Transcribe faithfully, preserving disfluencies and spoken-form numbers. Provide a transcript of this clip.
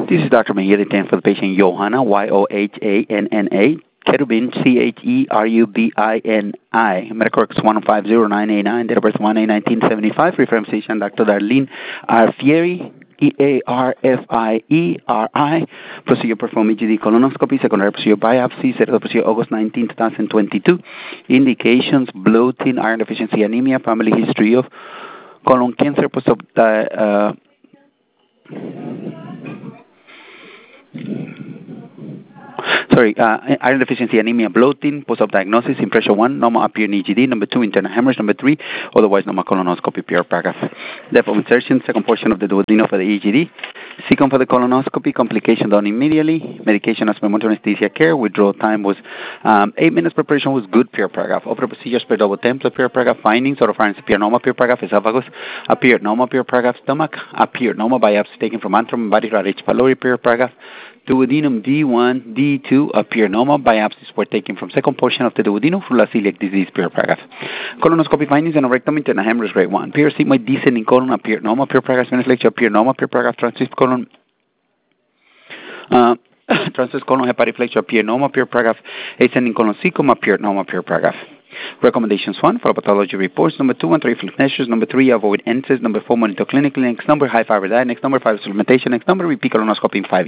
This is Doctor Mejia, the ten for the patient Johanna, Y O H A N N A, Cherubin, C H E R U B I N I, medical records one five zero nine eight nine, date of birth one eight nineteen seventy-five, reference patient Doctor Darlene Arfieri, E A R F I E R I, procedure performed E G D colonoscopy, secondary procedure biopsy, set of procedure August nineteenth, twenty twenty-two, indications, bloating, iron deficiency anemia, family history of colon cancer, post op uh, Sorry, uh, iron deficiency anemia, bloating, post-op diagnosis, impression one, normal appear in E G D, number two, internal hemorrhage, number three, otherwise normal colonoscopy, P R paragraph. Depth of insertion, second portion of the duodenum for the E G D, second for the colonoscopy, complication done immediately, medication as premonitory anesthesia care, withdrawal time was um, eight minutes, preparation was good, P R paragraph. Operative procedures per double template, P R paragraph, findings, oropharynx appear normal, P R paragraph, esophagus appeared normal, P R paragraph, stomach appeared normal, biopsy taken from antrum and body H. pylori, P R paragraph. Duodenum D one, D two appear normal. Biopsies were taken from second portion of the duodenum for celiac disease, P R paragraph. Colonoscopy findings and rectum internal hemorrhage grade one. P R sigmoid descending colon appeared normal. P R paragraph venous lecture appeared normal. P R paragraph transverse colon uh, transverse colon hepatic flexure appeared normal. P R paragraph ascending colon cecum appeared normal. P R paragraph. Recommendations one, for pathology reports. Number two, and three, reflex measures. Number three, avoid N SAIDs. Number four, monitor clinically. Next number, high fiber diet. Next number, five, supplementation. Next number, repeat colonoscopy in five